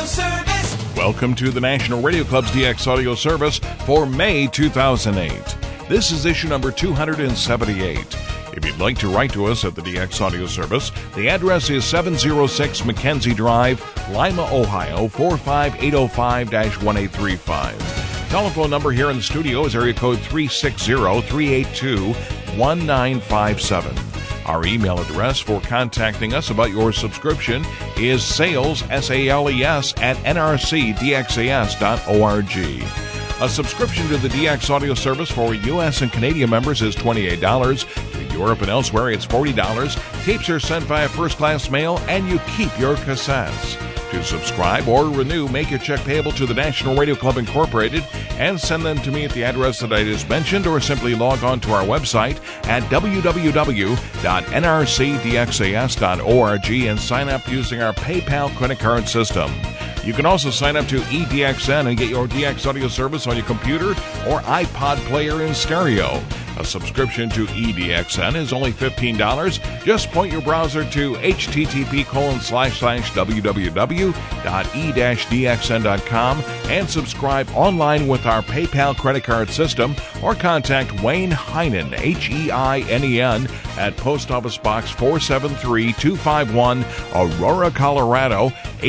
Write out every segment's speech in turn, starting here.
Service. Welcome to the National Radio Club's DX Audio Service for May 2008. This is issue number 278. If you'd like to write to us at the DX Audio Service, the address is 706 Mackenzie Drive, Lima, Ohio, 45805-1835. Telephone number here in the studio is area code 360-382-1957. Our email address for contacting us about your subscription is sales, S-A-L-E-S, at nrcdxas.org. A subscription to the DX Audio Service for U.S. and Canadian members is $28. To Europe and elsewhere, it's $40. Tapes are sent via first-class mail, and you keep your cassettes. To subscribe or renew, make your check payable to the National Radio Club Incorporated and send them to me at the address that I just mentioned, or simply log on to our website at www.nrcdxas.org and sign up using our PayPal credit card system. You can also sign up to EDXN and get your DX audio service on your computer or iPod player in stereo. A subscription to EDXN is only $15. Just point your browser to http://www.e-dxn.com and subscribe online with our PayPal credit card system, or contact Wayne Heinen, Heinen, at Post Office Box 473-251, Aurora, Colorado,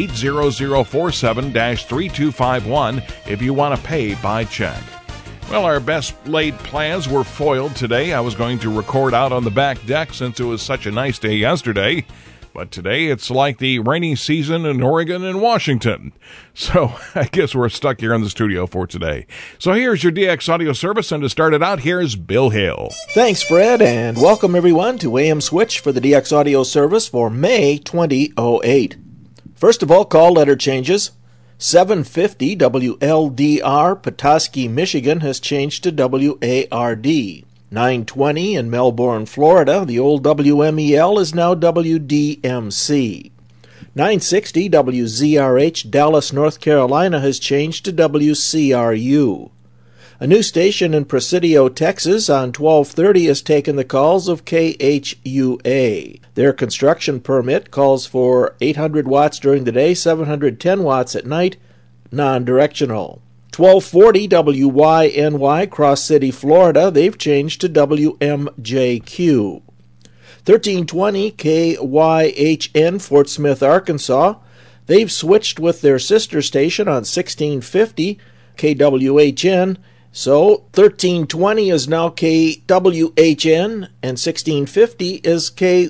80047-3251 if you want to pay by check. Well, our best laid plans were foiled today. I was going to record out on the back deck since it was such a nice day yesterday. But today it's like the rainy season in Oregon and Washington. So I guess we're stuck here in the studio for today. So here's your DX Audio Service, and to start it out, here's Bill Hill. Thanks, Fred, and welcome everyone to AM Switch for the DX Audio Service for May 2008. First of all, call letter changes. 750 WLDR, Petoskey, Michigan, has changed to WARD. 920 in Melbourne, Florida, the old WMEL is now WDMC. 960 WZRH, Dallas, North Carolina, has changed to WCRU. A new station in Presidio, Texas, on 1230 has taken the calls of KHUA. Their construction permit calls for 800 watts during the day, 710 watts at night, non-directional. 1240 WYNY, Cross City, Florida, they've changed to WMJQ. 1320 KYHN, Fort Smith, Arkansas, they've switched with their sister station on 1650 KWHN, so 1320 is now KWHN and 1650 is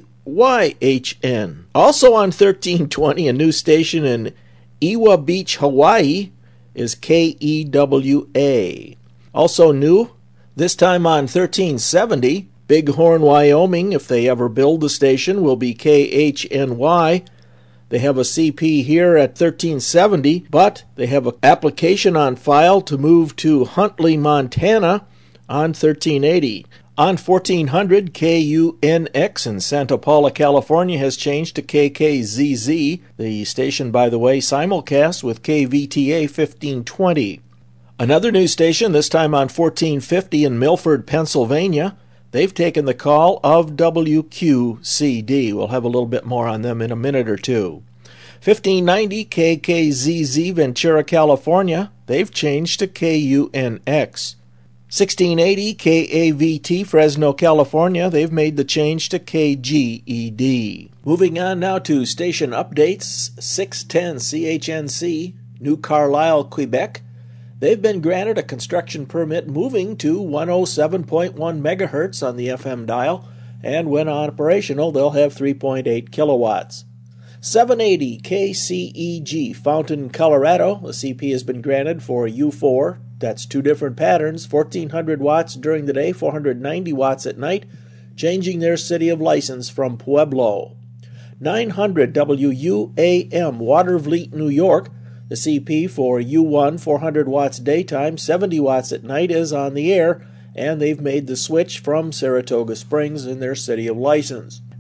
KYHN. Also on 1320, a new station in Ewa Beach, Hawaii, is KEWA. Also new, this time on 1370, Bighorn, Wyoming, if they ever build the station, will be KHNY. They have a CP here at 1370, but they have an application on file to move to Huntley, Montana on 1380. On 1400, KUNX in Santa Paula, California has changed to KKZZ. The station, by the way, simulcasts with KVTA 1520. Another new station, this time on 1450 in Milford, Pennsylvania. They've taken the call of WQCD. We'll have a little bit more on them in a minute or two. 1590 KKZZ, Ventura, California. They've changed to KUNX. 1680 KAVT, Fresno, California. They've made the change to KGED. Moving on now to station updates. 610 CHNC, New Carlisle, Quebec. They've been granted a construction permit moving to 107.1 megahertz on the FM dial, and when operational, they'll have 3.8 kilowatts. 780 KCEG, Fountain, Colorado. The CP has been granted for U4. That's two different patterns, 1400 watts during the day, 490 watts at night, changing their city of license from Pueblo. 900 WUAM, Watervliet, New York. The CP for U1, 400 watts daytime, 70 watts at night, is on the air, and they've made the switch from Saratoga Springs in their city of license.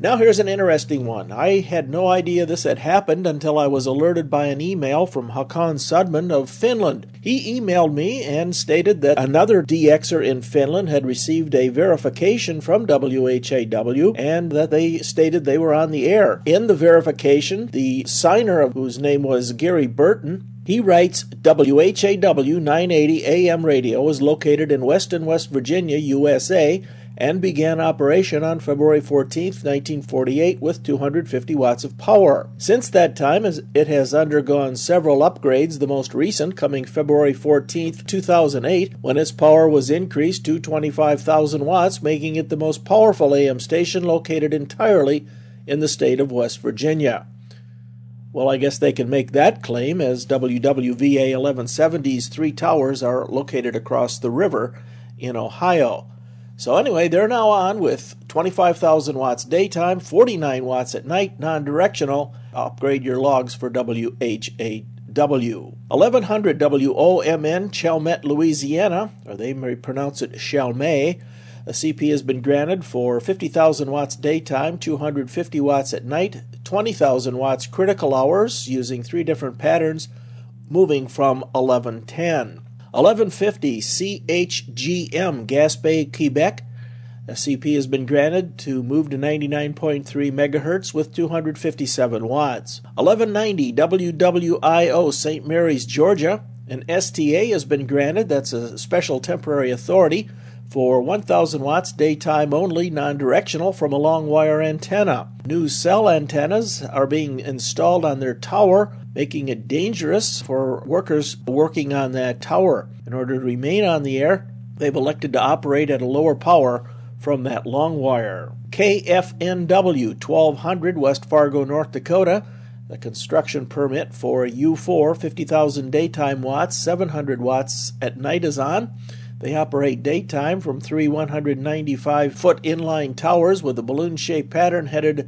Now here's an interesting one. I had no idea this had happened until I was alerted by an email from Hakan Sudman of Finland. He emailed me and stated that another DXer in Finland had received a verification from WHAW and that they stated they were on the air. In the verification, the signer, whose name was Gary Burton, he writes, WHAW 980 AM radio is located in Weston, West Virginia, USA, and began operation on February 14, 1948 with 250 watts of power. Since that time, it has undergone several upgrades, the most recent coming February 14, 2008, when its power was increased to 25,000 watts, making it the most powerful AM station located entirely in the state of West Virginia. Well, I guess they can make that claim, as WWVA 1170's 3 towers are located across the river in Ohio. So anyway, they're now on with 25,000 watts daytime, 49 watts at night, non-directional. Upgrade your logs for WHAW. 1100 WOMN, Chalmette, Louisiana, or they may pronounce it Chalmette. A CP has been granted for 50,000 watts daytime, 250 watts at night, 20,000 watts critical hours using 3 different patterns, moving from 1110. 1150 CHGM, Gaspé, Quebec. A CP has been granted to move to 99.3 megahertz with 257 watts. 1190 WWIO, St. Mary's, Georgia. An STA has been granted, that's a special temporary authority, for 1,000 watts daytime only, non-directional, from a long wire antenna. New cell antennas are being installed on their tower, making it dangerous for workers working on that tower. In order to remain on the air, they've elected to operate at a lower power from that long wire. KFNW 1200, West Fargo, North Dakota. The construction permit for U4, 50,000 daytime watts, 700 watts at night is on. They operate daytime from 3 195-foot inline towers with a balloon-shaped pattern headed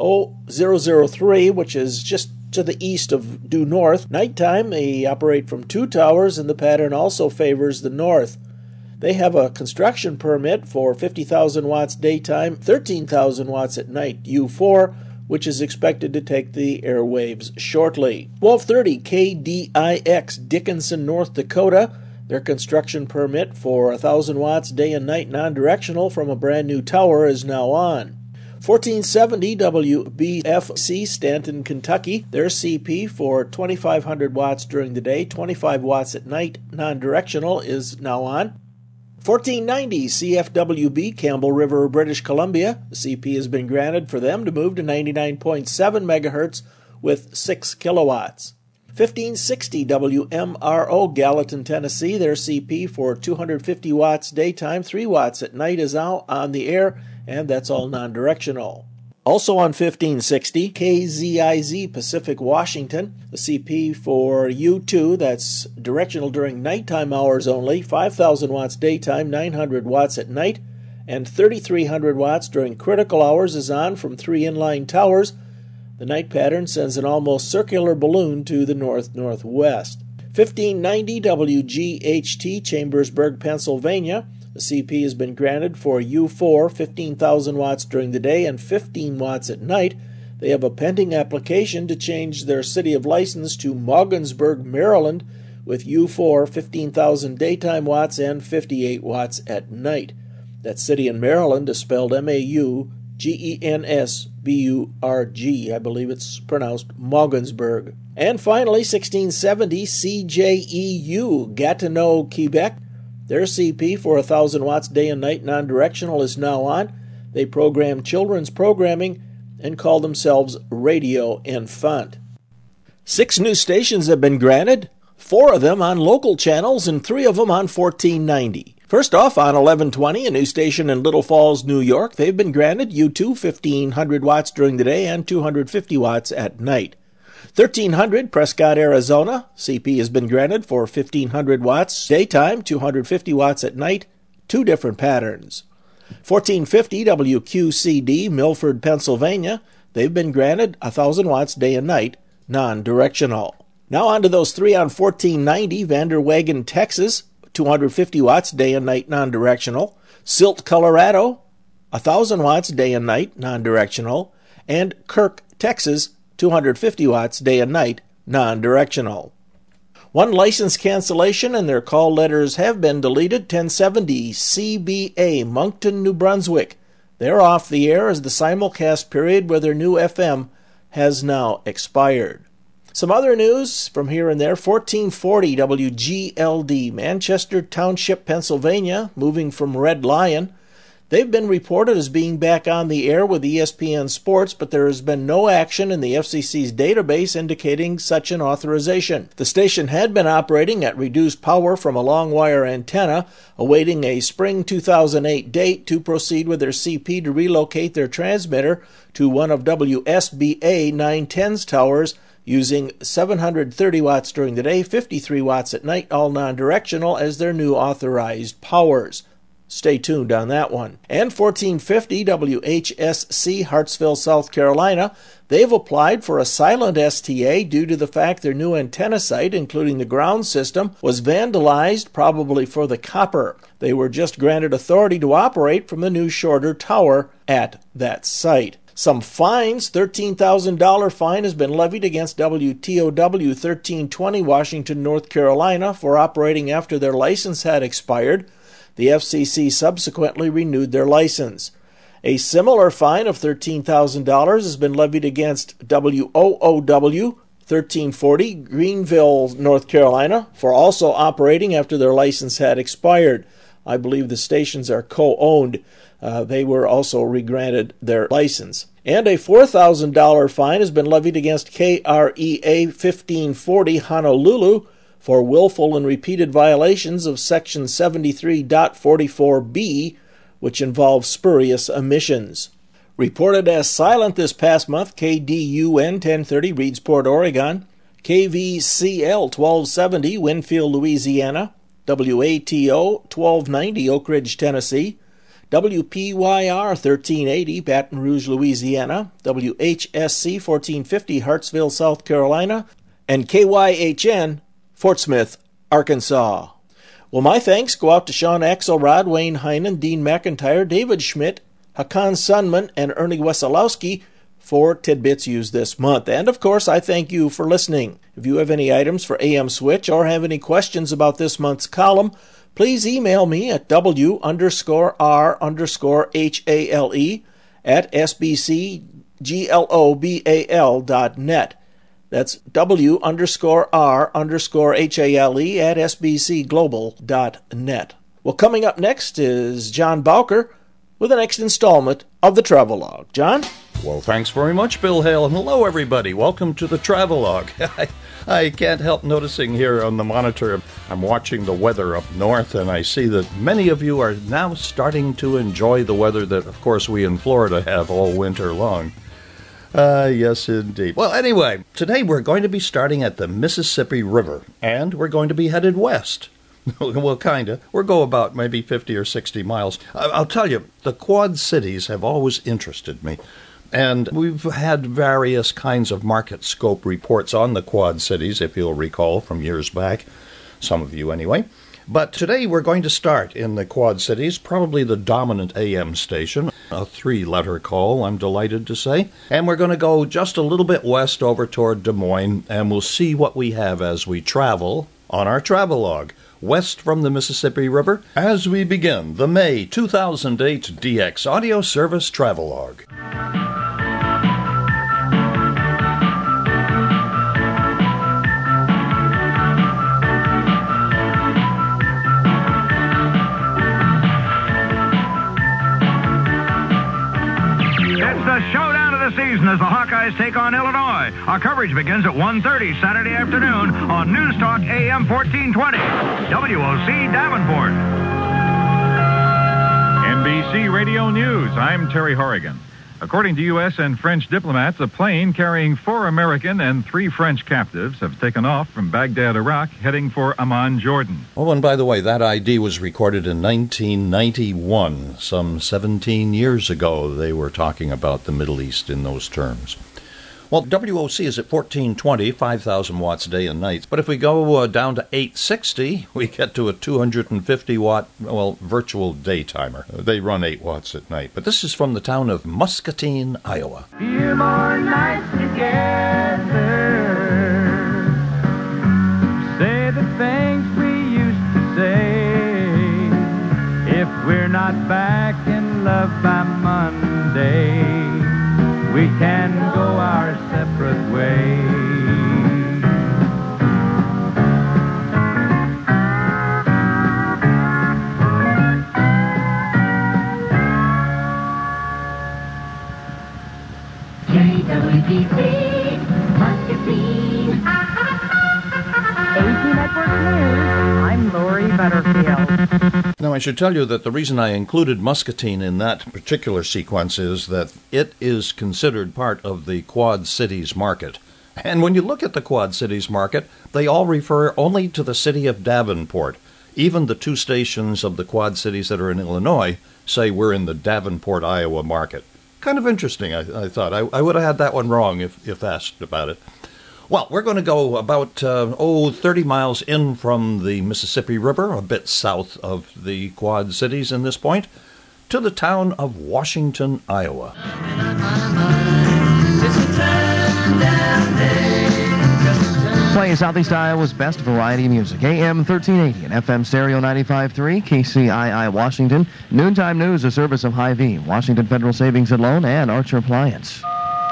003, which is just to the east of due north. Nighttime, they operate from 2 towers, and the pattern also favors the north. They have a construction permit for 50,000 watts daytime, 13,000 watts at night, U4, which is expected to take the airwaves shortly. 1230 KDIX, Dickinson, North Dakota. Their construction permit for 1,000 watts day and night non-directional from a brand new tower is now on. 1470 WBFC, Stanton, Kentucky. Their CP for 2,500 watts during the day, 25 watts at night non-directional is now on. 1490 CFWB, Campbell River, British Columbia. The CP has been granted for them to move to 99.7 megahertz with 6 kilowatts. 1560 WMRO, Gallatin, Tennessee. Their CP for 250 watts daytime, 3 watts at night is now on the air, and that's all non-directional. Also on 1560, KZIZ, Pacific, Washington. The CP for U2, that's directional during nighttime hours only, 5,000 watts daytime, 900 watts at night, and 3,300 watts during critical hours is on from 3 inline towers. The night pattern sends an almost circular balloon to the north-northwest. 1590 WGHT, Chambersburg, Pennsylvania. The CP has been granted for U4, 15,000 watts during the day and 15 watts at night. They have a pending application to change their city of license to Mogensburg, Maryland, with U4, 15,000 daytime watts and 58 watts at night. That city in Maryland is spelled Maugensburg. I believe it's pronounced Mogensburg. And finally, 1670 CJEU, Gatineau, Quebec. Their CP for 1,000 watts day and night non-directional is now on. They program children's programming and call themselves Radio Enfant. 6 new stations have been granted, 4 of them on local channels and 3 of them on 1490. First off, on 1120, a new station in Little Falls, New York, they've been granted U2, 1,500 watts during the day and 250 watts at night. 1300, Prescott, Arizona, CP has been granted for 1,500 watts daytime, 250 watts at night, 2 different patterns. 1450, WQCD, Milford, Pennsylvania, they've been granted 1,000 watts day and night, non-directional. Now on to those 3 on 1490, Vanderwagen, Texas, 250 watts day and night non-directional. Silt, Colorado, 1,000 watts day and night, non-directional, and Kirk, Texas, 250 watts day and night, non-directional. One license cancellation and their call letters have been deleted. 1070 CBA, Moncton, New Brunswick. They're off the air as the simulcast period with their new FM has now expired. Some other news from here and there. 1440 WGLD, Manchester Township, Pennsylvania, moving from Red Lion. They've been reported as being back on the air with ESPN Sports, but there has been no action in the FCC's database indicating such an authorization. The station had been operating at reduced power from a long wire antenna, awaiting a spring 2008 date to proceed with their CP to relocate their transmitter to one of WSBA 910's towers, using 730 watts during the day, 53 watts at night, all non-directional as their new authorized powers. Stay tuned on that one. And 1450 WHSC, Hartsville, South Carolina. They've applied for a silent STA due to the fact their new antenna site, including the ground system, was vandalized, probably for the copper. They were just granted authority to operate from the new shorter tower at that site. Some fines. $13,000 fine has been levied against WTOW 1320 Washington, North Carolina for operating after their license had expired. The FCC subsequently renewed their license. A similar fine of $13,000 has been levied against WOOW 1340 Greenville, North Carolina, for also operating after their license had expired. I believe the stations are co-owned. They were also regranted their license. And a $4,000 fine has been levied against KREA 1540 Honolulu for willful and repeated violations of Section 73.44b, which involves spurious emissions. Reported as silent this past month, KDUN 1030 Reedsport, Oregon, KVCL 1270 Winfield, Louisiana, WATO 1290 Oak Ridge, Tennessee, WPYR 1380 Baton Rouge, Louisiana, WHSC 1450 Hartsville, South Carolina, and KYHN Fort Smith, Arkansas. Well, my thanks go out to Sean Axelrod, Wayne Heinen, Dean McIntyre, David Schmidt, Hakan Sunman, and Ernie Wesolowski for tidbits used this month. And, of course, I thank you for listening. If you have any items for AM Switch or have any questions about this month's column, please email me at W_R_HALE at sbcglobal.net. That's W_R_HALE at sbcglobal.net. Well, coming up next is John Bowker with the next installment of the Travelogue. John? Well, thanks very much, Bill Hale, and hello, everybody. Welcome to the Travelogue. I can't help noticing here on the monitor, I'm watching the weather up north, and I see that many of you are now starting to enjoy the weather that, of course, we in Florida have all winter long. Yes, indeed. Well, anyway, today we're going to be starting at the Mississippi River, and we're going to be headed west. Well, kind of. We'll go about maybe 50 or 60 miles. I'll tell you, the Quad Cities have always interested me. And we've had various kinds of market scope reports on the Quad Cities, if you'll recall, from years back. Some of you, anyway. But today we're going to start in the Quad Cities, probably the dominant AM station, a 3-letter call, I'm delighted to say. And we're going to go just a little bit west over toward Des Moines, and we'll see what we have as we travel on our Travelogue, west from the Mississippi River, as we begin the May 2008 DX Audio Service Travelogue. Season as the Hawkeyes take on Illinois. Our coverage begins at 1:30 Saturday afternoon on News Talk AM 1420. WOC Davenport. NBC Radio News. I'm Terry Horrigan. According to U.S. and French diplomats, a plane carrying 4 American and 3 French captives have taken off from Baghdad, Iraq, heading for Amman, Jordan. Oh, and by the way, that ID was recorded in 1991. Some 17 years ago, they were talking about the Middle East in those terms. Well, WOC is at 1420, 5,000 watts day and night. But if we go down to 860, we get to a 250 watt, virtual day timer. They run 8 watts at night. But this is from the town of Muscatine, Iowa. Few more nights together. Say the things we used to say. If we're not back in love by Monday, we can go our separate ways. JWTC, Muscatine. AT Network News, I'm Lori Butterfield. Now, I should tell you that the reason I included Muscatine in that particular sequence is that it is considered part of the Quad Cities market. And when you look at the Quad Cities market, they all refer only to the city of Davenport. Even the 2 stations of the Quad Cities that are in Illinois say we're in the Davenport, Iowa market. Kind of interesting, I thought. I would have had that one wrong if asked about it. Well, we're going to go about 30 miles in from the Mississippi River, a bit south of the Quad Cities in this point, to the town of Washington, Iowa. Playing Southeast Iowa's best variety music. AM 1380 and FM stereo 95.3, KCII Washington. Noontime News, a service of Hy-Vee, Washington Federal Savings and Loan, and Archer Appliance.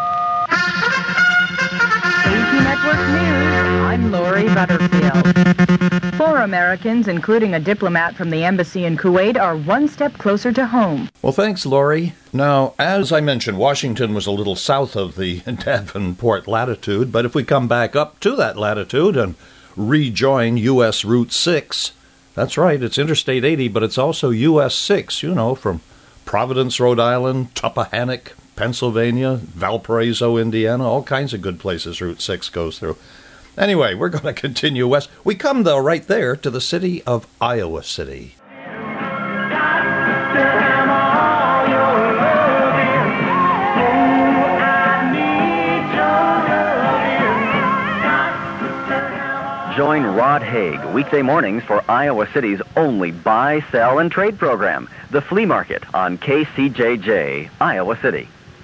AT Network News, I'm Lori Butterfield. 4 Americans, including a diplomat from the embassy in Kuwait, are one step closer to home. Well, thanks, Lori. Now, as I mentioned, Washington was a little south of the Davenport latitude, but if we come back up to that latitude and rejoin U.S. Route 6, that's right, it's Interstate 80, but it's also U.S. 6, from Providence, Rhode Island, Tuppahanick, Pennsylvania, Valparaiso, Indiana, all kinds of good places Route 6 goes through. Anyway, we're going to continue west. We come, though, right there to the city of Iowa City. Join Rod Haig weekday mornings for Iowa City's only buy, sell, and trade program, The Flea Market, on KCJJ, Iowa City.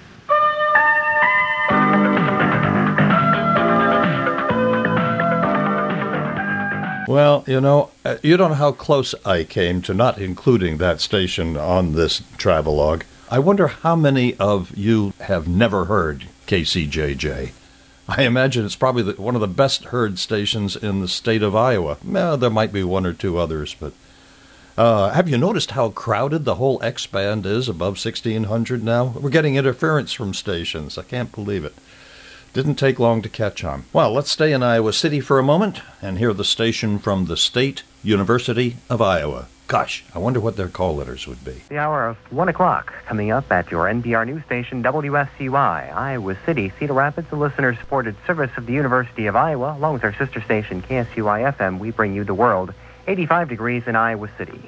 Well, you don't know how close I came to not including that station on this travelogue. I wonder how many of you have never heard KCJJ. I imagine it's probably one of the best heard stations in the state of Iowa. Well, there might be 1 or 2 others, but have you noticed how crowded the whole X-band is above 1600 now? We're getting interference from stations. I can't believe it. Didn't take long to catch on. Well, let's stay in Iowa City for a moment and hear the station from the State University of Iowa. Gosh, I wonder what their call letters would be. The hour of 1 o'clock, coming up at your NPR news station, WSCY, Iowa City, Cedar Rapids, the listener-supported service of the University of Iowa. Along with our sister station, KSUI-FM, we bring you the world. 85 degrees in Iowa City.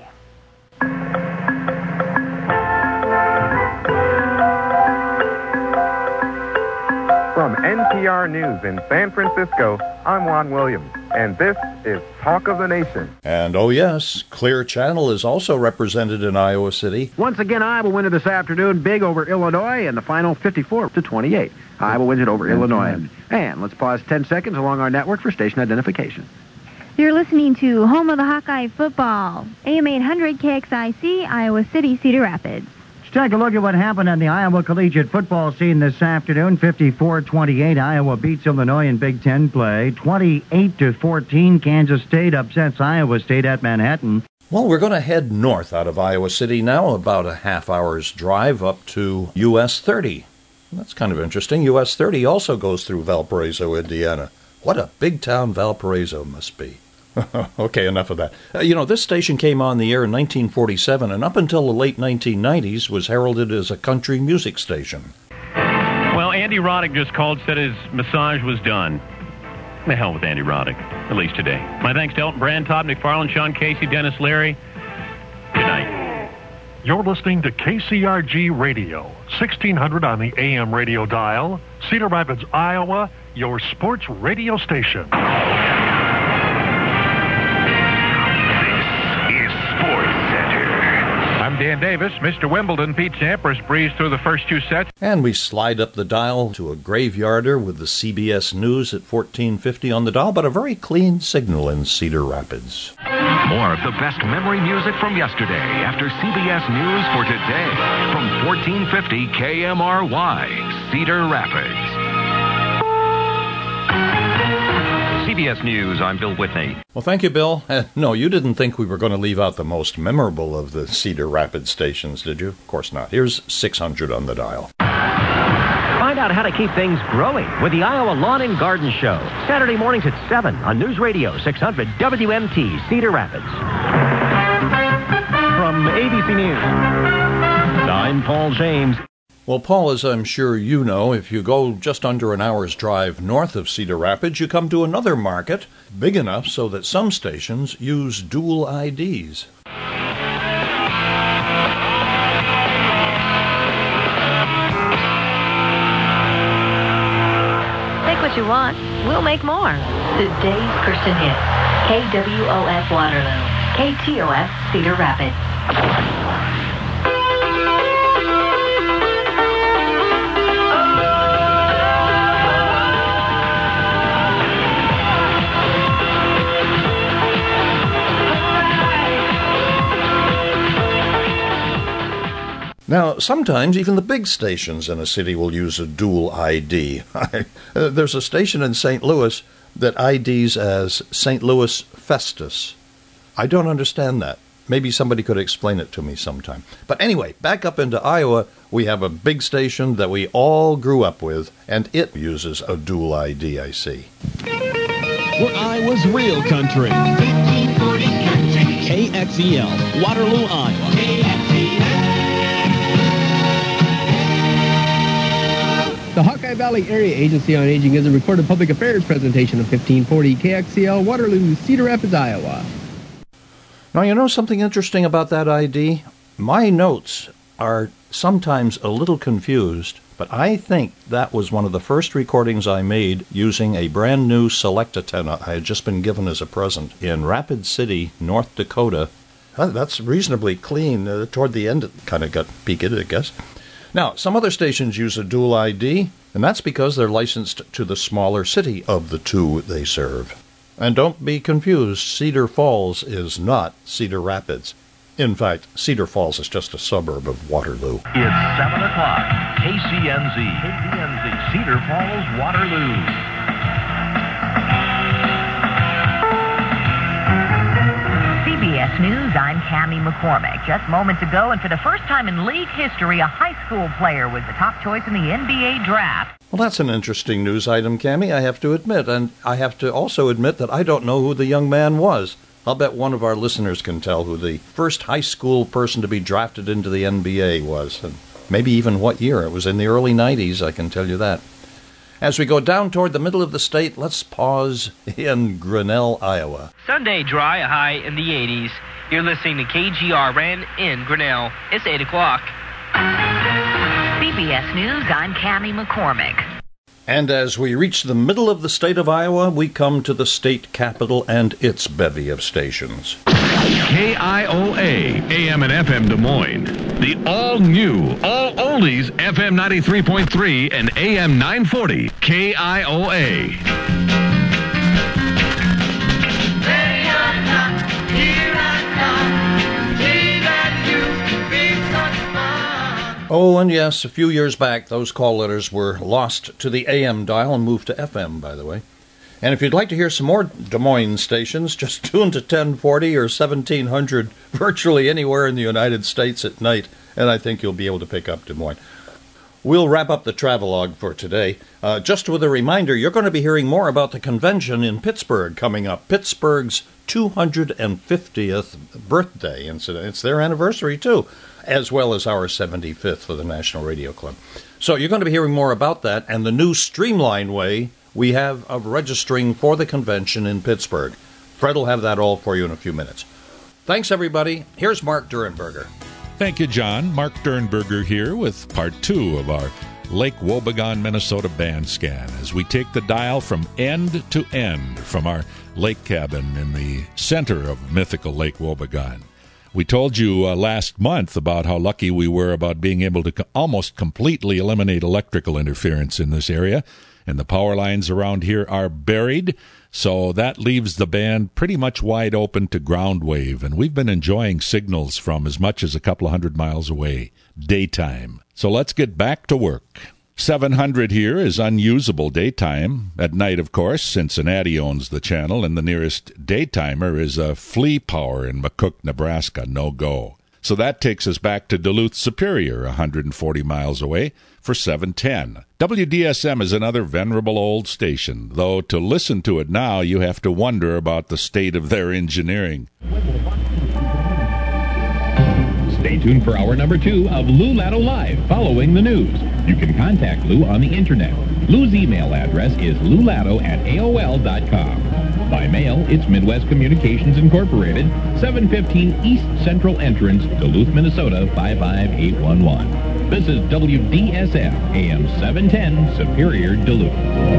From NPR News in San Francisco, I'm Juan Williams, and this is Talk of the Nation. And oh yes, Clear Channel is also represented in Iowa City. Once again, Iowa win it this afternoon, big over Illinois, and the final 54-28. Iowa wins it over Illinois. And let's pause 10 seconds along our network for station identification. You're listening to Home of the Hawkeye Football, AM 800 KXIC, Iowa City, Cedar Rapids. Let's take a look at what happened on the Iowa collegiate football scene this afternoon. 54-28, Iowa beats Illinois in Big Ten play. 28-14, Kansas State upsets Iowa State at Manhattan. Well, we're going to head north out of Iowa City now, about a half-hour's drive up to US 30. That's kind of interesting. US 30 also goes through Valparaiso, Indiana. What a big town Valparaiso must be. Okay, enough of that. This station came on the air in 1947, and up until the late 1990s was heralded as a country music station. Well, Andy Roddick just called, said his massage was done. The hell with Andy Roddick, at least today. My thanks to Elton Brand, Todd McFarlane, Sean Casey, Dennis Leary. Good night. You're listening to KCRG Radio, 1600 on the AM radio dial, Cedar Rapids, Iowa, your sports radio station. I'm Dan Davis. Mr. Wimbledon, Pete Sampras, breezed through the first two sets. And we slide up the dial to a graveyarder with the CBS News at 1450 on the dial, but a very clean signal in Cedar Rapids. More of the best memory music from yesterday after CBS News for today from 1450 KMRY, Cedar Rapids. CBS News, I'm Bill Whitney. Well, thank you, Bill. No, you didn't think we were going to leave out the most memorable of the Cedar Rapids stations, did you? Of course not. Here's 600 on the dial. Find out how to keep things growing with the Iowa Lawn and Garden Show. Saturday mornings at 7 on News Radio 600 WMT Cedar Rapids. From ABC News, I'm Paul James. Well, Paul, as I'm sure you know, if you go just under an hour's drive north of Cedar Rapids, you come to another market big enough so that some stations use dual IDs. Take what you want, we'll make more. Today's Christian hit. KWOF Waterloo. KTOF Cedar Rapids. Now, sometimes even the big stations in a city will use a dual ID. There's a station in St. Louis that IDs as St. Louis Festus. I don't understand that. Maybe somebody could explain it to me sometime. But anyway, back up into Iowa, we have a big station that we all grew up with, and it uses a dual ID, I see. We're Iowa's real country. KXEL, Waterloo, Iowa. The Hawkeye Valley Area Agency on Aging is a recorded public affairs presentation of 1540 KXCL, Waterloo, Cedar Rapids, Iowa. Now, you know something interesting about that ID? My notes are sometimes a little confused, but I think that was one of the first recordings I made using a brand new Select antenna I had just been given as a present in Rapid City, North Dakota. That's reasonably clean. Toward the end, it kind of got peaked, I guess. Now, some other stations use a dual ID, and that's because they're licensed to the smaller city of the two they serve. And don't be confused, Cedar Falls is not Cedar Rapids. In fact, Cedar Falls is just a suburb of Waterloo. It's 7 o'clock. KCNZ, Cedar Falls, Waterloo. CBS News, I'm Cammie McCormick. Just moments ago, and for the first time in league history, a high school player was the top choice in the NBA draft. Well, that's an interesting news item, Cammie, I have to admit. And I have to also admit that I don't know who the young man was. I'll bet one of our listeners can tell who the first high school person to be drafted into the NBA was, and maybe even what year. It was in the early 90s, I can tell you that. As we go down toward the middle of the state, let's pause in Grinnell, Iowa. Sunday dry, a high in the 80s. You're listening to KGRN in Grinnell. It's 8 o'clock. CBS News, I'm Cammie McCormick. And as we reach the middle of the state of Iowa, we come to the state capital and its bevy of stations. KIOA, AM and FM Des Moines. The all-new, all-oldies FM 93.3 and AM 940, KIOA. Oh, and yes, a few years back, those call letters were lost to the AM dial and moved to FM, by the way. And if you'd like to hear some more Des Moines stations, just tune to 1040 or 1700 virtually anywhere in the United States at night, and I think you'll be able to pick up Des Moines. We'll wrap up the travelogue for today. Just with a reminder, you're going to be hearing more about the convention in Pittsburgh coming up. Pittsburgh's 250th birthday incident. It's their anniversary, too, as well as our 75th for the National Radio Club. So you're going to be hearing more about that and the new streamlined way we have of registering for the convention in Pittsburgh. Fred will have that all for you in a few minutes. Thanks, everybody. Here's Mark Durenberger. Thank you, John. Mark Dernberger here with part 2 of our Lake Wobegon, Minnesota band scan as we take the dial from end to end from our lake cabin in the center of mythical Lake Wobegon. We told you last month about how lucky we were about being able to almost completely eliminate electrical interference in this area, and the power lines around here are buried, so that leaves the band pretty much wide open to ground wave, and we've been enjoying signals from as much as a couple of 100 miles away, daytime. So let's get back to work. 700 here is unusable daytime. At night, of course, Cincinnati owns the channel, and the nearest daytimer is a Flea Power in McCook, Nebraska, no go. So that takes us back to Duluth Superior, 140 miles away, for 710. WDSM is another venerable old station, though to listen to it now, you have to wonder about the state of their engineering. Stay tuned for hour number 2 of Lou Latto Live, following the news. You can contact Lou on the Internet. Lou's email address is loulatto@aol.com. By mail, it's Midwest Communications Incorporated, 715 East Central Entrance, Duluth, Minnesota, 55811. This is WDSM, AM 710, Superior, Duluth.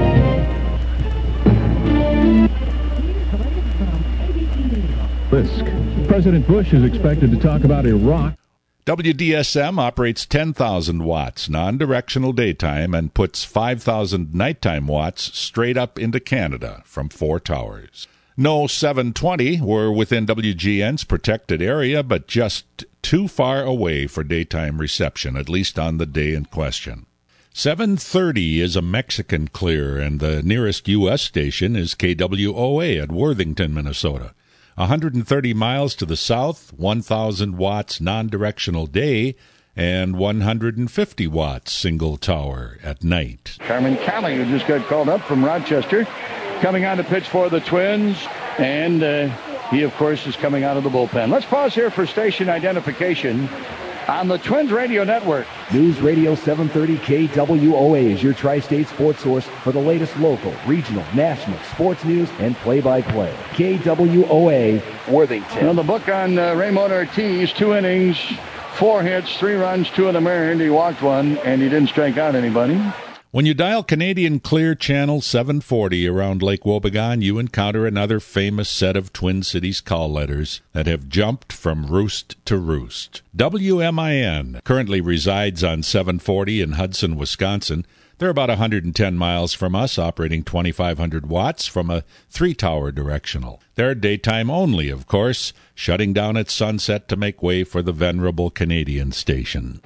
Risk. President Bush is expected to talk about Iraq. WDSM operates 10,000 watts non-directional daytime and puts 5,000 nighttime watts straight up into Canada from 4 towers. No 720 were within WGN's protected area, but just too far away for daytime reception, at least on the day in question. 730 is a Mexican clear, and the nearest U.S. station is KWOA at Worthington, Minnesota. 130 miles to the south, 1,000 watts non-directional day, and 150 watts single tower at night. Carmen Cali, who just got called up from Rochester, coming on to pitch for the Twins, and he, of course, is coming out of the bullpen. Let's pause here for station identification on the Twins Radio Network. News Radio 730 KWOA is your tri-state sports source for the latest local, regional, national sports news and play-by-play. KWOA, Worthington. Now the book on Raymond Ortiz, 2 innings, 4 hits, 3 runs, 2 of them earned. He walked 1, and he didn't strike out anybody. When you dial Canadian Clear Channel 740 around Lake Wobegon, you encounter another famous set of Twin Cities call letters that have jumped from roost to roost. WMIN currently resides on 740 in Hudson, Wisconsin. They're about 110 miles from us, operating 2,500 watts from a 3-tower directional. They're daytime only, of course, shutting down at sunset to make way for the venerable Canadian station.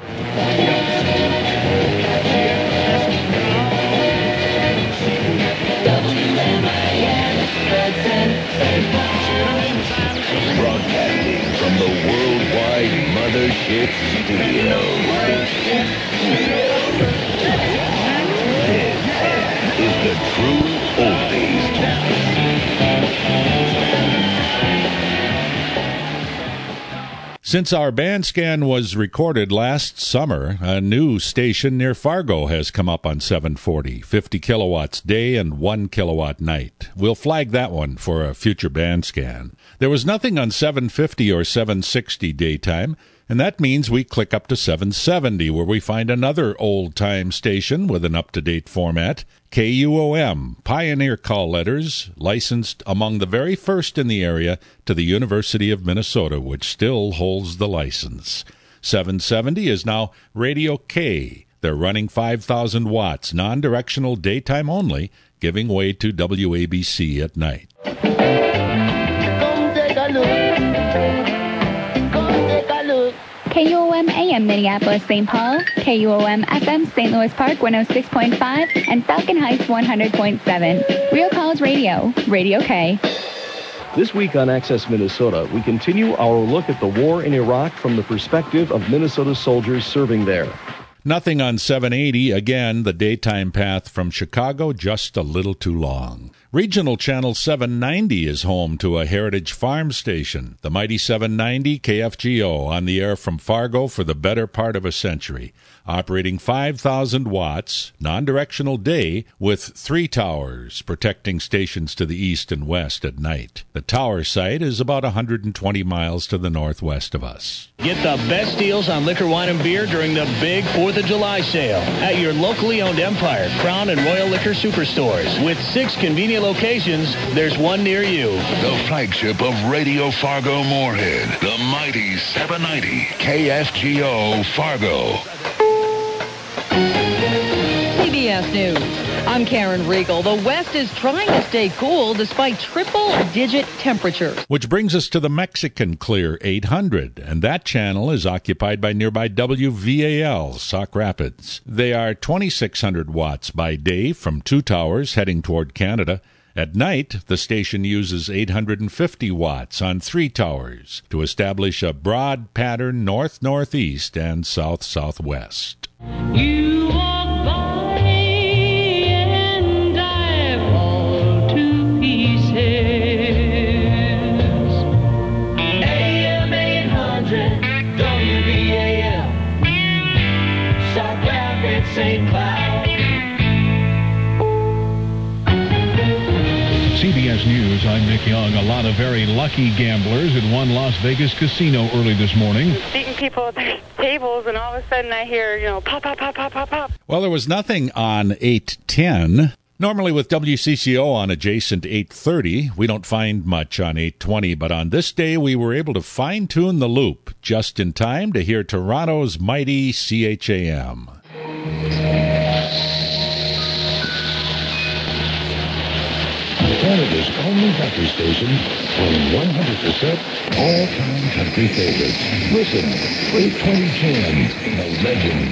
Broadcasting from the worldwide Mothership Studios. This is the true oldies. Since our band scan was recorded last summer, a new station near Fargo has come up on 740, 50 kilowatts day and 1 kilowatt night. We'll flag that one for a future band scan. There was nothing on 750 or 760 daytime, and that means we click up to 770, where we find another old-time station with an up-to-date format. KUOM, Pioneer Call Letters, licensed among the very first in the area to the University of Minnesota, which still holds the license. 770 is now Radio K. They're running 5,000 watts, non-directional daytime only, giving way to WABC at night. Come take a look. Come take a look. KUOM AM Minneapolis, St. Paul, KUOM FM St. Louis Park 106.5, and Falcon Heights 100.7. Real Calls Radio, Radio K. This week on Access Minnesota, we continue our look at the war in Iraq from the perspective of Minnesota soldiers serving there. Nothing on 780. Again, the daytime path from Chicago just a little too long. Regional Channel 790 is home to a Heritage Farm station, the mighty 790 KFGO, on the air from Fargo for the better part of a century, operating 5,000 watts, non-directional day, with 3 towers protecting stations to the east and west at night. The tower site is about 120 miles to the northwest of us. Get the best deals on liquor, wine, and beer during the big 4th of July sale at your locally owned Empire, Crown, and Royal Liquor Superstores. With 6 convenient locations, there's one near you. The flagship of Radio Fargo Moorhead, the mighty 790 KFGO Fargo. CBS News. I'm Karen Riegel. The West is trying to stay cool despite triple-digit temperatures. Which brings us to the Mexican Clear 800, and that channel is occupied by nearby WVAL, Sauk Rapids. They are 2,600 watts by day from 2 towers heading toward Canada. At night, the station uses 850 watts on 3 towers to establish a broad pattern north-northeast and south-southwest. You walk by and I fall to pieces. AM 800 WVAL, Sauk Rapids, St. Cloud. CBS News, I'm Nick Young. A lot of very lucky gamblers at one Las Vegas casino early this morning. Beating people at their tables, and all of a sudden I hear, pop, pop, pop, pop, pop, pop. Well, there was nothing on 810. Normally with WCCO on adjacent 830, we don't find much on 820, but on this day we were able to fine-tune the loop just in time to hear Toronto's mighty CHAM. Canada's only country station, playing 100% all-time country favorites. Listen, 820 Jam, the legend.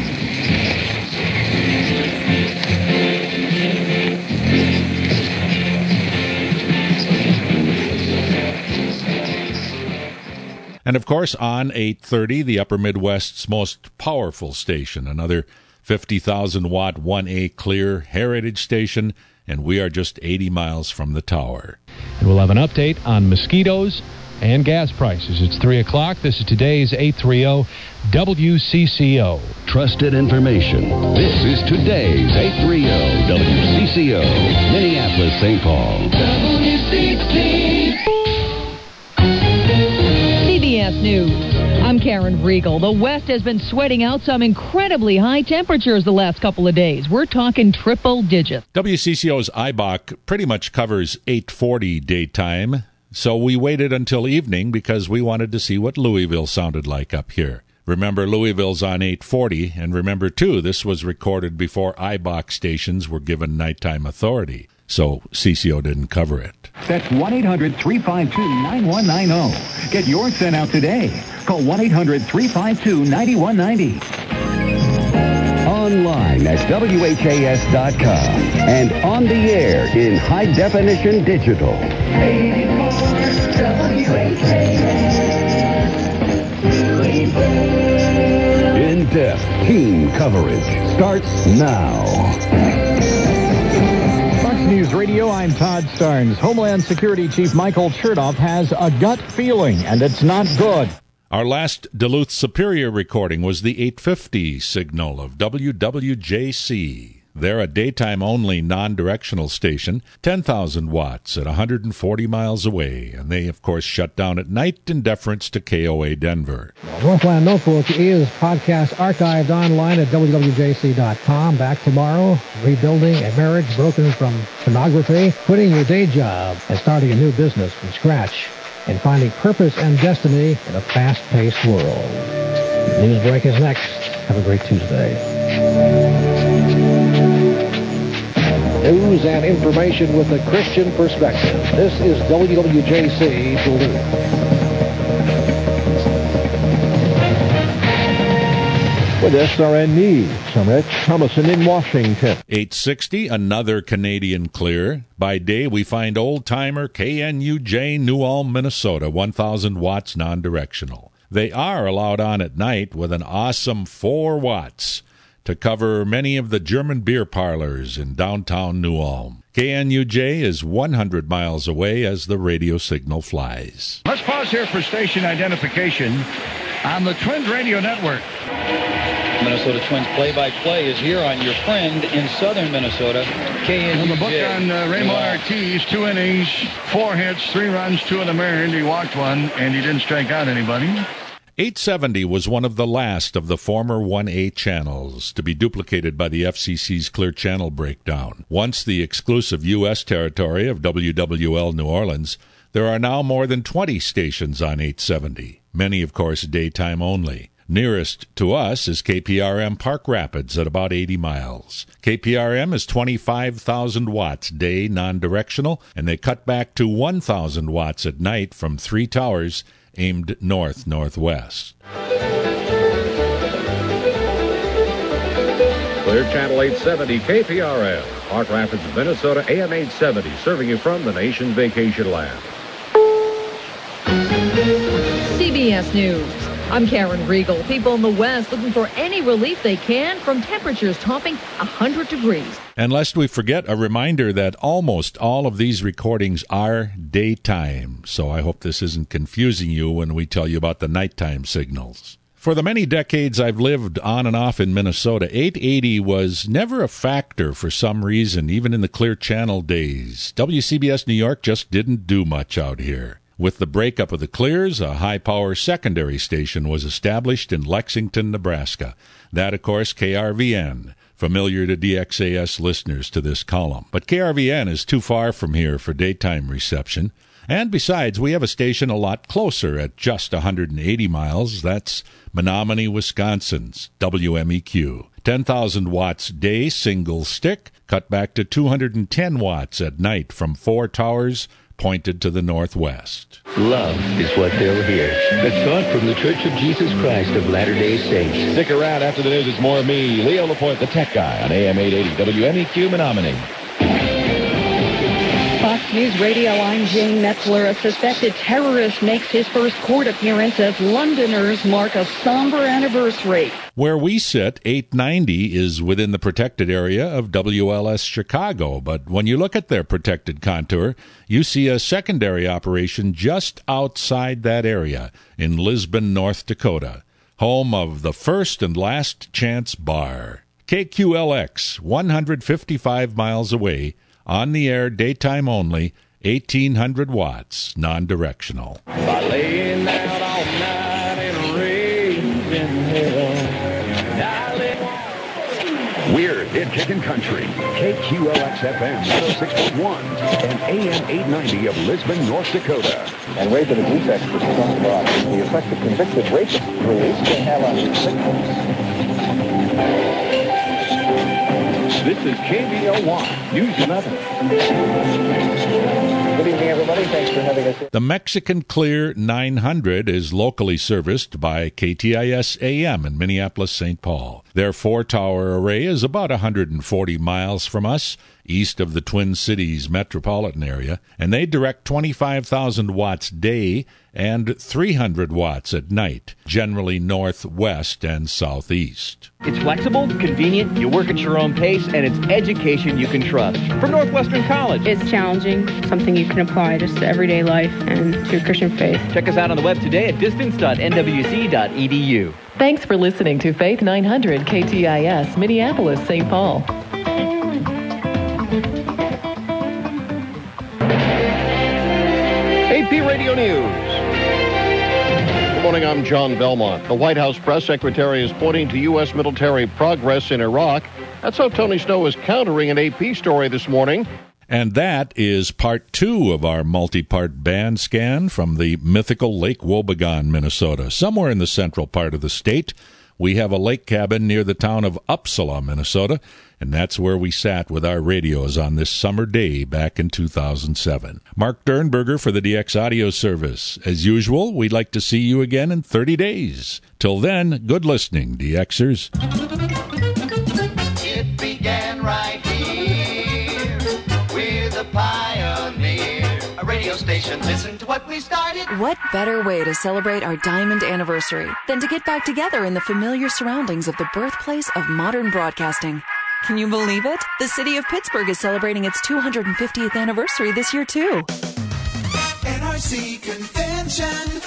And of course, on 830, the Upper Midwest's most powerful station, another 50,000-watt 1A clear heritage station, and we are just 80 miles from the tower. And we'll have an update on mosquitoes and gas prices. It's 3 o'clock. This is today's 830 WCCO. Trusted information. This is today's 830 WCCO, Minneapolis, St. Paul. CBS News. I'm Karen Riegel. The West has been sweating out some incredibly high temperatures the last couple of days. We're talking triple digits. WCCO's IBOC pretty much covers 840 daytime, so we waited until evening because we wanted to see what Louisville sounded like up here. Remember, Louisville's on 840, and remember, too, this was recorded before IBOC stations were given nighttime authority, so CCO didn't cover it. That's 1-800-352-9190. Get yours sent out today. Call 1-800-352-9190. Online at WHAS.com and on the air in high-definition digital. 84 In-depth team coverage starts now. Fox News Radio, I'm Todd Starnes. Homeland Security Chief Michael Chertoff has a gut feeling, and it's not good. Our last Duluth Superior recording was the 850 signal of WWJC. They're a daytime-only non-directional station, 10,000 watts at 140 miles away, and they, of course, shut down at night in deference to KOA Denver. Northland Notebook is podcast archived online at WWJC.com. Back tomorrow, rebuilding a marriage broken from pornography, quitting your day job, and starting a new business from scratch, and finding purpose and destiny in a fast-paced world. News break is next. Have a great Tuesday. News and information with a Christian perspective. This is WWJC Duluth. With SRN News, I'm Rich Thomason in Washington. 860, another Canadian clear. By day, we find old-timer KNUJ New Ulm, Minnesota, 1,000 watts non-directional. They are allowed on at night with an awesome 4 watts to cover many of the German beer parlors in downtown New Ulm. KNUJ is 100 miles away as the radio signal flies. Let's pause here for station identification on the Twins Radio Network. Minnesota Twins play-by-play is here on your friend in southern Minnesota, KNUJ. The book on Raymond Ortiz, 2 innings, 4 hits, 3 runs, 2 in the earned. He walked 1, and he didn't strike out anybody. 870 was one of the last of the former 1A channels to be duplicated by the FCC's Clear Channel breakdown. Once the exclusive U.S. territory of WWL New Orleans, there are now more than 20 stations on 870, many, of course, daytime only. Nearest to us is KPRM Park Rapids at about 80 miles. KPRM is 25,000 watts day non-directional, and they cut back to 1,000 watts at night from 3 towers aimed north-northwest. Clear Channel 870 KPRM, Park Rapids, Minnesota, AM 870, serving you from the Nation Vacation Land. CBS News. I'm Karen Riegel. People in the West looking for any relief they can from temperatures topping 100 degrees. And lest we forget, a reminder that almost all of these recordings are daytime, so I hope this isn't confusing you when we tell you about the nighttime signals. For the many decades I've lived on and off in Minnesota, 880 was never a factor for some reason, even in the Clear Channel days. WCBS New York just didn't do much out here. With the breakup of the Clears, a high-power secondary station was established in Lexington, Nebraska. That, of course, KRVN, familiar to DXAS listeners to this column. But KRVN is too far from here for daytime reception. And besides, we have a station a lot closer at just 180 miles. That's Menominee, Wisconsin's WMEQ. 10,000 watts day, single stick, cut back to 210 watts at night from 4 towers pointed to the northwest. Love is what they'll hear. A thought from the Church of Jesus Christ of Latter-day Saints. Stick around. After the news, it's more of me, Leo Lapointe, the tech guy, on AM 880 WMEQ Menominee. Fox News Radio, I'm Jane Metzler. A suspected terrorist makes his first court appearance as Londoners mark a somber anniversary. Where we sit, 890 is within the protected area of WLS Chicago, but when you look at their protected contour, you see a secondary operation just outside that area in Lisbon, North Dakota, home of the First and Last Chance Bar. KQLX, 155 miles away, on the air, daytime only, 1,800 watts, non-directional. By laying out all night and raising hell. We're in Chicken Country, KQLX FM 106.1 and AM 890 of Lisbon, North Dakota. And Ray, the police experts talk about the effect of convicted rapists release can have on victims. This is KBOY News 11. Good evening, everybody. Thanks for having us here. The Mexican Clear 900 is locally serviced by KTIS AM in Minneapolis-St. Paul. Their 4-tower array is about 140 miles from us, east of the Twin Cities metropolitan area, and they direct 25,000 watts day and 300 watts at night, generally northwest and southeast. It's flexible, convenient, you work at your own pace, and it's education you can trust. From Northwestern College. It's challenging, something you can apply just to everyday life and to your Christian faith. Check us out on the web today at distance.nwc.edu. Thanks for listening to Faith 900 KTIS, Minneapolis, St. Paul. AP Radio News. Good morning, I'm John Belmont. The White House press secretary is pointing to U.S. military progress in Iraq. That's how Tony Snow is countering an AP story this morning. And that is part 2 of our multi-part band scan from the mythical Lake Wobegon, Minnesota. Somewhere in the central part of the state, we have a lake cabin near the town of Uppsala, Minnesota, and that's where we sat with our radios on this summer day back in 2007. Mark Dernberger for the DX Audio Service. As usual, we'd like to see you again in 30 days. Till then, good listening, DXers. It began right here with a pioneer, a radio station. Listen to what we started. What better way to celebrate our diamond anniversary than to get back together in the familiar surroundings of the birthplace of modern broadcasting? Can you believe it? The city of Pittsburgh is celebrating its 250th anniversary this year, too. NRC Convention,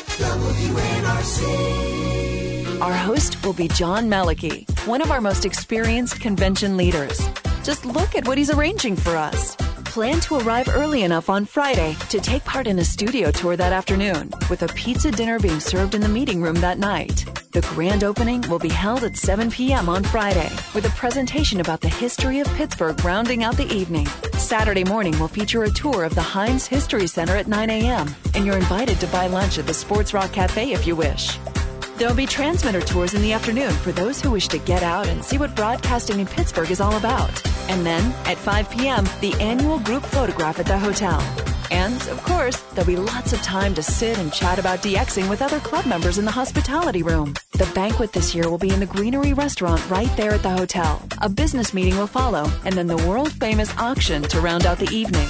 WNRC. Our host will be John Malicki, one of our most experienced convention leaders. Just look at what he's arranging for us. Plan to arrive early enough on Friday to take part in a studio tour that afternoon, with a pizza dinner being served in the meeting room that night. The grand opening will be held at 7 p.m. on Friday, with a presentation about the history of Pittsburgh rounding out the evening. Saturday morning will feature a tour of the Heinz History Center at 9 a.m., and you're invited to buy lunch at the Sports Rock Cafe if you wish. There'll be transmitter tours in the afternoon for those who wish to get out and see what broadcasting in Pittsburgh is all about. And then, at 5 p.m., the annual group photograph at the hotel. And, of course, there'll be lots of time to sit and chat about DXing with other club members in the hospitality room. The banquet this year will be in the Greenery restaurant right there at the hotel. A business meeting will follow, and then the world-famous auction to round out the evening.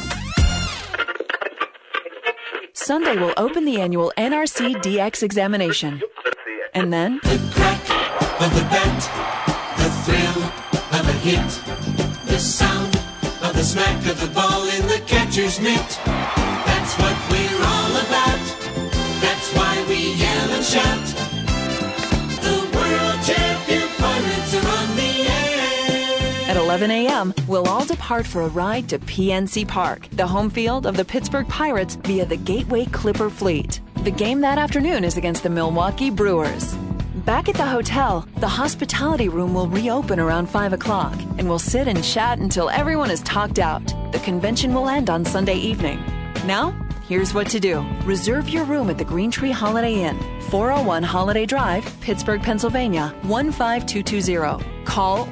Sunday will open the annual NRC DX examination. And then, the crack of the bat, the thrill of a hit, the sound of the smack of the ball in the catcher's mitt. That's what we're all about. That's why we yell and shout. The world champion Pirates are on the air. At 11 a.m., we'll all depart for a ride to PNC Park, the home field of the Pittsburgh Pirates, via the Gateway Clipper Fleet. The game that afternoon is against the Milwaukee Brewers. Back at the hotel, the hospitality room will reopen around 5 o'clock, and we'll sit and chat until everyone is talked out. The convention will end on Sunday evening. Now, here's what to do. Reserve your room at the Green Tree Holiday Inn, 401 Holiday Drive, Pittsburgh, Pennsylvania, 15220. Call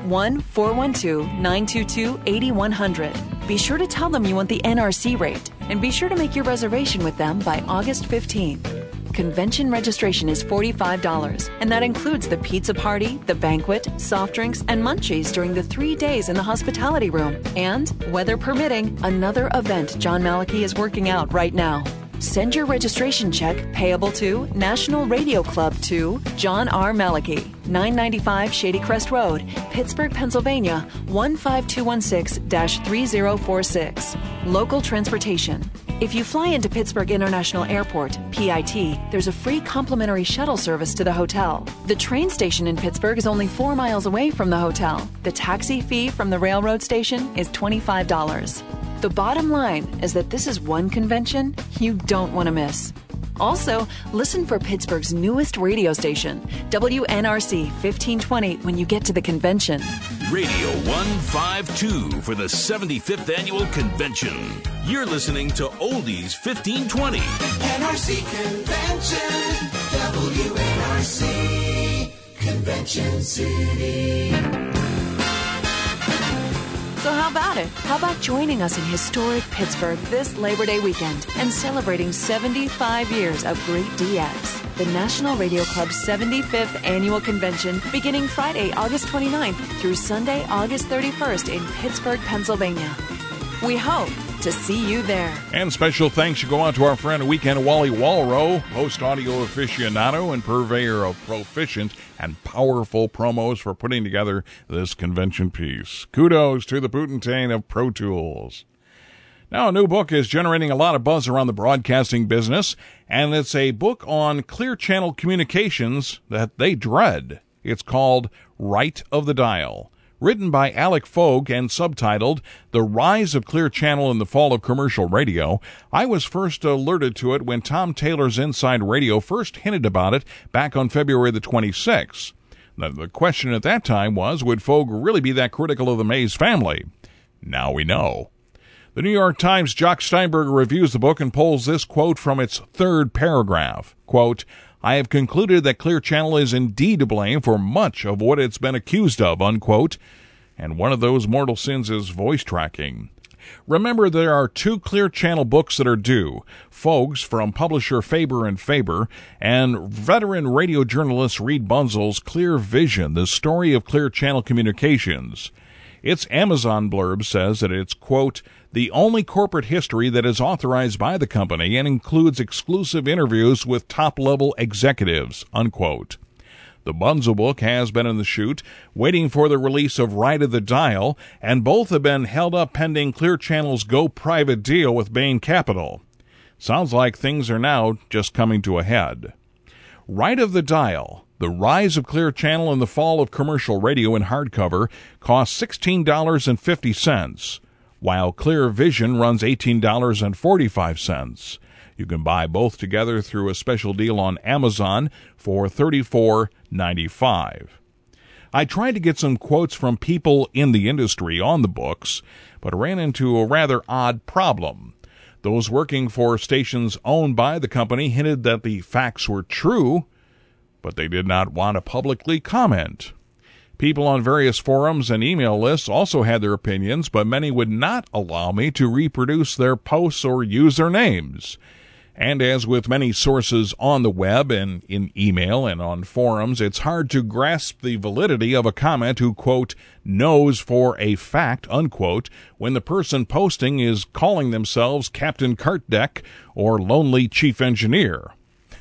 1-412-922-8100. Be sure to tell them you want the NRC rate, and be sure to make your reservation with them by August 15th. Convention registration is $45, and that includes the pizza party, the banquet, soft drinks, and munchies during the 3 days in the hospitality room. And, weather permitting, another event John Malicki is working out right now. Send your registration check payable to National Radio Club to John R. Malicki, 995 Shady Crest Road, Pittsburgh, Pennsylvania, 15216-3046. Local transportation. If you fly into Pittsburgh International Airport, PIT, there's a free complimentary shuttle service to the hotel. The train station in Pittsburgh is only 4 miles away from the hotel. The taxi fee from the railroad station is $25. The bottom line is that this is one convention you don't want to miss. Also, listen for Pittsburgh's newest radio station, WNRC 1520, when you get to the convention. Radio 152 for the 75th Annual Convention. You're listening to Oldies 1520. NRC Convention, WNRC Convention City. So how about it? How about joining us in historic Pittsburgh this Labor Day weekend and celebrating 75 years of great DX? The National Radio Club's 75th Annual Convention beginning Friday, August 29th through Sunday, August 31st in Pittsburgh, Pennsylvania. We hope to see you there. And special thanks should go out to our friend Weekend Wally Walrow, host audio aficionado and purveyor of proficient and powerful promos for putting together this convention piece. Kudos to the Putintain of Pro Tools. Now, a new book is generating a lot of buzz around the broadcasting business, and it's a book on Clear Channel communications that they dread. It's called Right of the Dial. Written by Alec Fogg and subtitled The Rise of Clear Channel and the Fall of Commercial Radio. I was first alerted to it when Tom Taylor's Inside Radio first hinted about it back on February the 26th. Now, the question at that time was, would Fogg really be that critical of the Mays family? Now we know. The New York Times' Jock Steinberg reviews the book and pulls this quote from its third paragraph. Quote, I have concluded that Clear Channel is indeed to blame for much of what it's been accused of, unquote. And one of those mortal sins is voice tracking. Remember, there are 2 Clear Channel books that are due. Fogg's from publisher Faber and Faber, and veteran radio journalist Reed Bunzel's Clear Vision, the story of Clear Channel communications. Its Amazon blurb says that it's, quote, the only corporate history that is authorized by the company and includes exclusive interviews with top-level executives, unquote. The Bunzel book has been in the chute, waiting for the release of Right of the Dial, and both have been held up pending Clear Channel's go-private deal with Bain Capital. Sounds like things are now just coming to a head. Right of the Dial, The Rise of Clear Channel and the Fall of Commercial Radio in hardcover, costs $16.50, while Clear Vision runs $18.45. You can buy both together through a special deal on Amazon for $34.95. I tried to get some quotes from people in the industry on the books, but ran into a rather odd problem. Those working for stations owned by the company hinted that the facts were true, but they did not want to publicly comment. People on various forums and email lists also had their opinions, but many would not allow me to reproduce their posts or use their names. And as with many sources on the web and in email and on forums, it's hard to grasp the validity of a comment who, quote, knows for a fact, unquote, when the person posting is calling themselves Captain Cartdeck or Lonely Chief Engineer.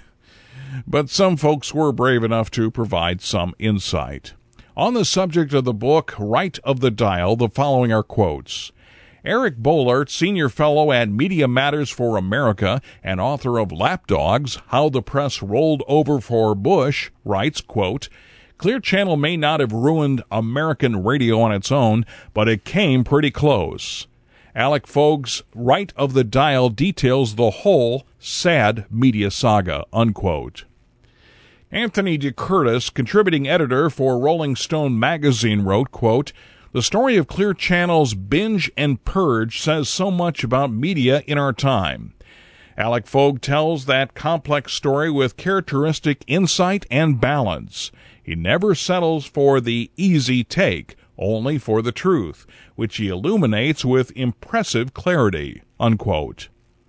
But some folks were brave enough to provide some insight. On the subject of the book, Right of the Dial, the following are quotes. Eric Boehlert, Senior Fellow at Media Matters for America and author of Lapdogs, How the Press Rolled Over for Bush, writes, quote, Clear Channel may not have ruined American radio on its own, but it came pretty close. Alec Fogg's Right of the Dial details the whole sad media saga, unquote. Anthony DeCurtis, contributing editor for Rolling Stone magazine, wrote, quote, the story of Clear Channel's binge and purge says so much about media in our time. Alec Fogg tells that complex story with characteristic insight and balance. He never settles for the easy take, only for the truth, which he illuminates with impressive clarity, unquote.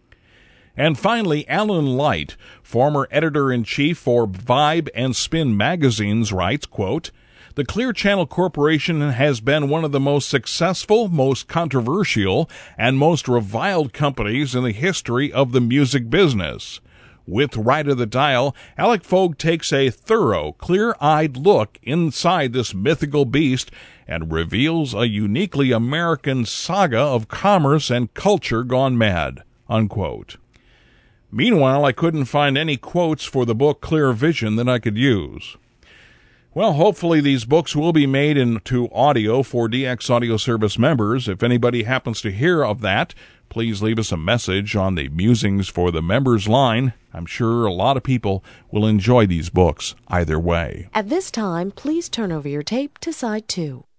And finally, Alan Light, former editor-in-chief for Vibe and Spin magazines, writes, quote, the Clear Channel Corporation has been one of the most successful, most controversial, and most reviled companies in the history of the music business. With Right of the Dial, Alec Fogg takes a thorough, clear-eyed look inside this mythical beast and reveals a uniquely American saga of commerce and culture gone mad, unquote. Meanwhile, I couldn't find any quotes for the book Clear Vision that I could use. Well, hopefully these books will be made into audio for DX Audio Service members. If anybody happens to hear of that, please leave us a message on the Musings for the Members line. I'm sure a lot of people will enjoy these books either way. At this time, please turn over your tape to side 2.